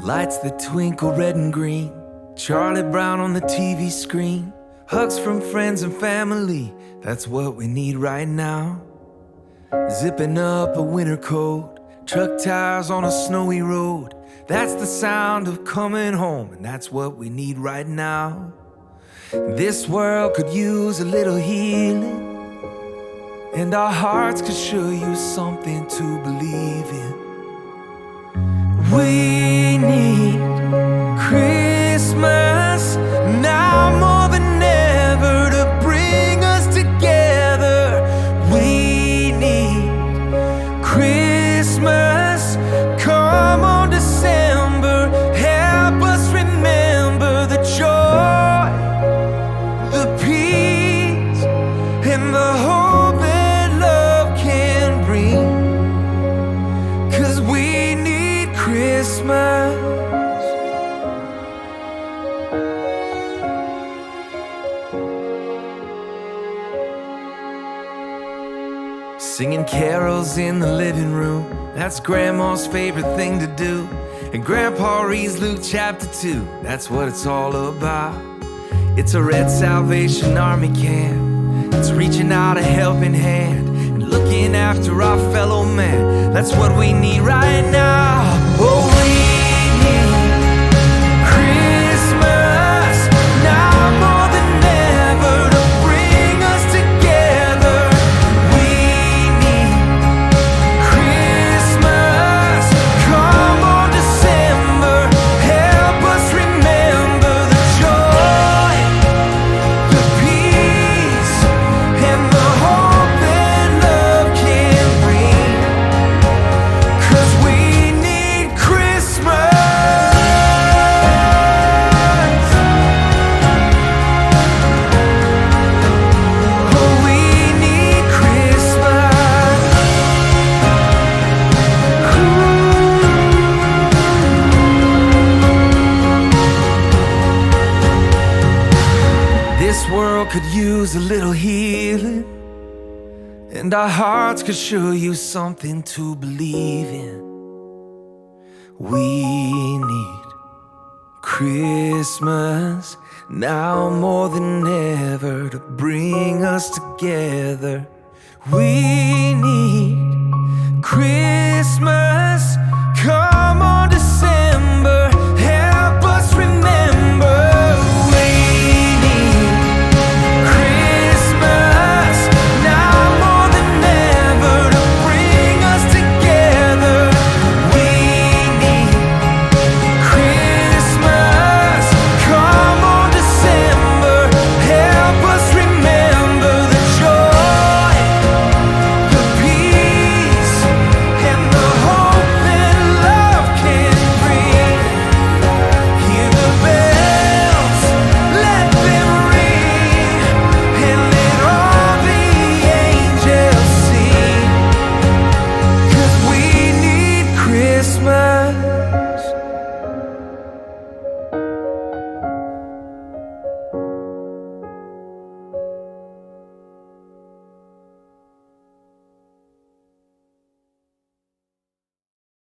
Lights that twinkle red and green, Charlie Brown on the TV screen, hugs from friends and family, that's what we need right now. Zipping up a winter coat, truck tires on a snowy road, that's the sound of coming home, and that's what we need right now. This world could use a little healing, and our hearts could sure use something to believe in. We need Christmas now more than ever to bring us together. We need Christmas, come on December, help us remember the joy, the peace, and the hope that love can bring. 'Cause we need Christmas. Singing carols in the living room, that's Grandma's favorite thing to do. And Grandpa reads Luke chapter 2, that's what it's all about. It's a Red Salvation Army camp, it's reaching out a helping hand and looking after our fellow man. That's what we need right now. Oh, we need Christmas now more than ever to bring us together. We need Christmas, come on December, help us remember the joy, the peace, and the hope that love can bring. 'Cause we need Christmas. Oh, we need Christmas. This world could use a little healing, and our hearts could sure use something to believe in. We need Christmas now more than ever to bring us together. We need Christmas, come on